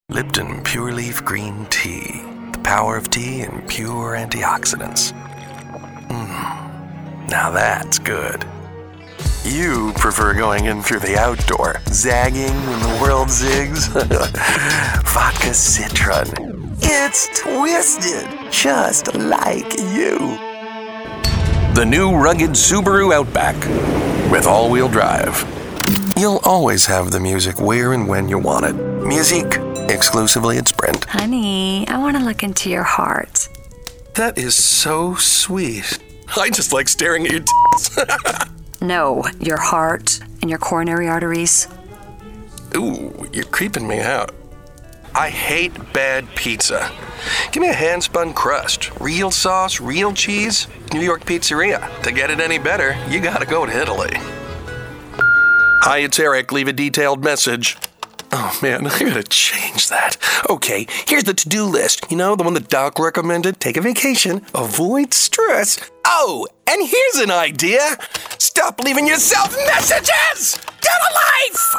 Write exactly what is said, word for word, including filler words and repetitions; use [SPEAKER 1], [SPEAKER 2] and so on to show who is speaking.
[SPEAKER 1] Lipton Pure Leaf Green Tea. The power of tea and pure antioxidants. Mmm. Now that's good. You prefer going in through the outdoor, zagging when the world zigs? Vodka Citron. It's twisted, just like you. The new rugged Subaru Outback with all-wheel drive. You'll always have the music where and when you want it. Music exclusively at Sprint.
[SPEAKER 2] Honey, I want to look into your heart.
[SPEAKER 1] That is so sweet. I just like staring at your tits.
[SPEAKER 2] No, your heart and your coronary arteries.
[SPEAKER 1] Ooh, you're creeping me out. I hate bad pizza. Give me a hand-spun crust, real sauce, real cheese, New York Pizzeria. To get it any better, you gotta go to Italy. Hi, it's Eric. Leave a detailed message. Oh, man, I gotta change that. Okay, here's the to-do list. You know, the one that Doc recommended? Take a vacation, avoid stress. Oh, and here's an idea. Stop leaving yourself messages! Get a life!